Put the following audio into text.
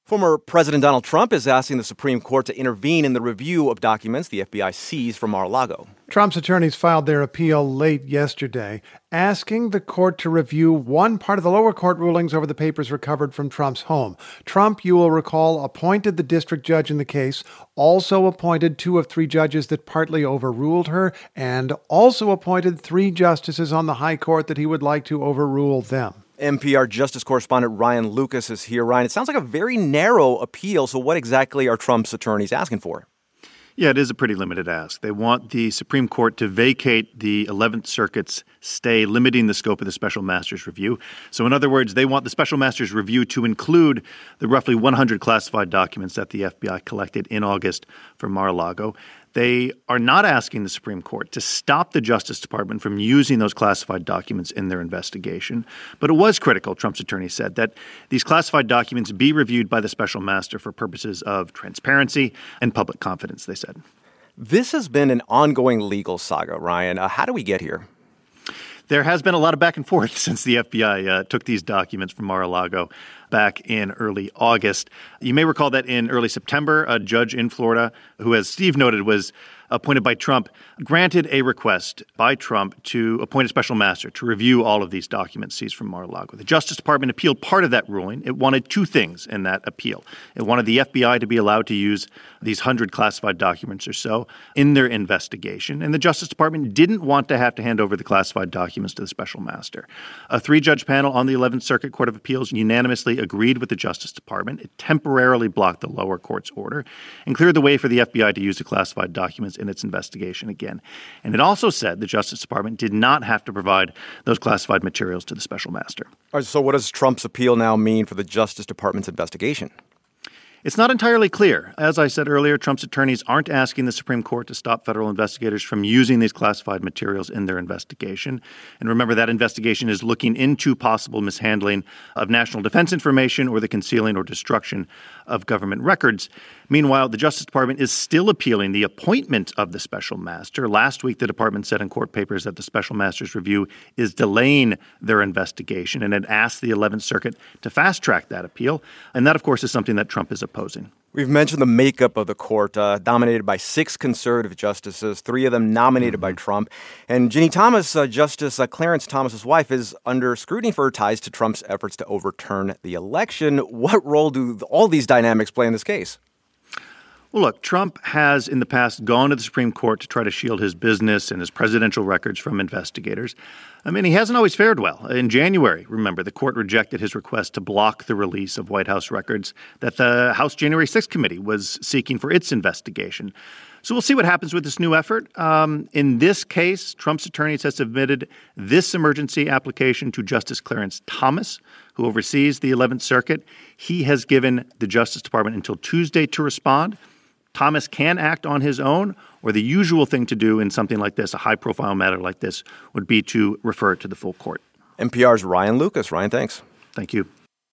Former President Donald Trump is asking the Supreme Court to intervene in the review of documents the FBI seized from Mar-a-Lago. Trump's attorneys filed their appeal late yesterday, asking the court to review one part of the lower court rulings over the papers recovered from Trump's home. Trump, you will recall, appointed the district judge in the case, also appointed 2 of 3 judges that partly overruled her, and also appointed 3 justices on the high court that he would like to overrule them. NPR Justice correspondent Ryan Lucas is here. Ryan, it sounds like a very narrow appeal, so what exactly are Trump's attorneys asking for? Yeah, it is a pretty limited ask. They want the Supreme Court to vacate the 11th Circuit's stay limiting the scope of the Special Master's Review. So in other words, they want the Special Master's Review to include the roughly 100 classified documents that the FBI collected in August from Mar-a-Lago. They are not asking the Supreme Court to stop the Justice Department from using those classified documents in their investigation. But it was critical, Trump's attorney said, that these classified documents be reviewed by the Special Master for purposes of transparency and public confidence, they said. This has been an ongoing legal saga, Ryan. How do we get here? There has been a lot of back and forth since the FBI took these documents from Mar-a-Lago back in early August. You may recall that in early September, a judge in Florida, who, as Steve noted, was appointed by Trump, granted a request by Trump to appoint a special master to review all of these documents seized from Mar-a-Lago. The Justice Department appealed part of that ruling. It wanted 2 things in that appeal. It wanted the FBI to be allowed to use these 100 classified documents or so in their investigation. And the Justice Department didn't want to have to hand over the classified documents to the special master. A 3-judge panel on the 11th Circuit Court of Appeals unanimously agreed with the Justice Department. It temporarily blocked the lower court's order and cleared the way for the FBI to use the classified documents in its investigation again. And it also said the Justice Department did not have to provide those classified materials to the special master. All right, so what does Trump's appeal now mean for the Justice Department's investigation? It's not entirely clear. As I said earlier, Trump's attorneys aren't asking the Supreme Court to stop federal investigators from using these classified materials in their investigation. And remember, that investigation is looking into possible mishandling of national defense information or the concealing or destruction of government records. Meanwhile, the Justice Department is still appealing the appointment of the special master. Last week, the department said in court papers that the special master's review is delaying their investigation and had asked the 11th Circuit to fast-track that appeal. And that, of course, is something that Trump is opposing. We've mentioned the makeup of the court, dominated by 6 conservative justices, 3 of them nominated by Trump. And Ginny Thomas, Justice Clarence Thomas's wife, is under scrutiny for her ties to Trump's efforts to overturn the election. What role do all these dynamics play in this case? Well, look, Trump has in the past gone to the Supreme Court to try to shield his business and his presidential records from investigators. I mean, he hasn't always fared well. In January, remember, the court rejected his request to block the release of White House records that the House January 6th committee was seeking for its investigation. So we'll see what happens with this new effort. In this case, Trump's attorneys have submitted this emergency application to Justice Clarence Thomas, who oversees the 11th Circuit. He has given the Justice Department until Tuesday to respond. Thomas can act on his own, or the usual thing to do in something like this, a high-profile matter like this, would be to refer it to the full court. NPR's Ryan Lucas. Ryan, thanks. Thank you.